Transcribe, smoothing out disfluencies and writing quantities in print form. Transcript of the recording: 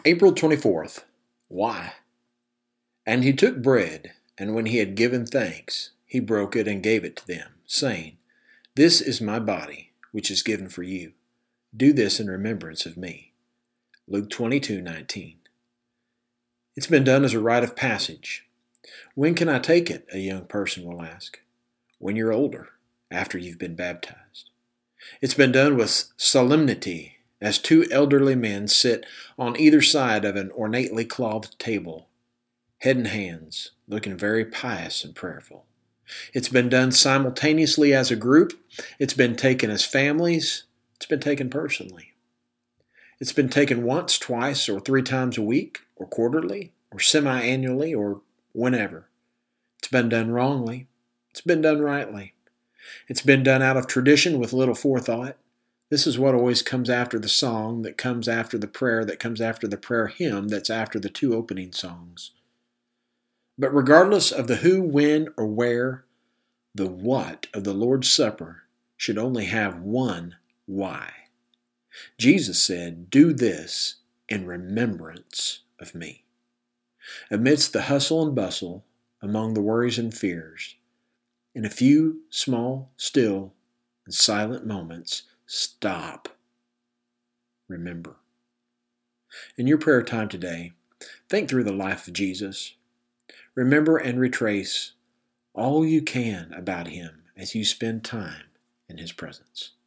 April 24th. Why? And he took bread, and when he had given thanks, he broke it and gave it to them, saying, This is my body, which is given for you. Do this in remembrance of me. Luke 22:19. It's been done as a rite of passage. When can I take it? A young person will ask. When you're older, after you've been baptized. It's been done with solemnity, as two elderly men sit on either side of an ornately clothed table, head in hands, looking very pious and prayerful. It's been done simultaneously as a group. It's been taken as families. It's been taken personally. It's been taken once, twice, or 3 times a week, or quarterly, or semi-annually, or whenever. It's been done wrongly. It's been done rightly. It's been done out of tradition with little forethought. This is what always comes after the song, that comes after the prayer, that comes after the prayer hymn, that's after the 2 opening songs. But regardless of the who, when, or where, the what of the Lord's Supper should only have one why. Jesus said, Do this in remembrance of me. Amidst the hustle and bustle, among the worries and fears, in a few small, still, and silent moments, stop. Remember. In your prayer time today, think through the life of Jesus. Remember and retrace all you can about him as you spend time in his presence.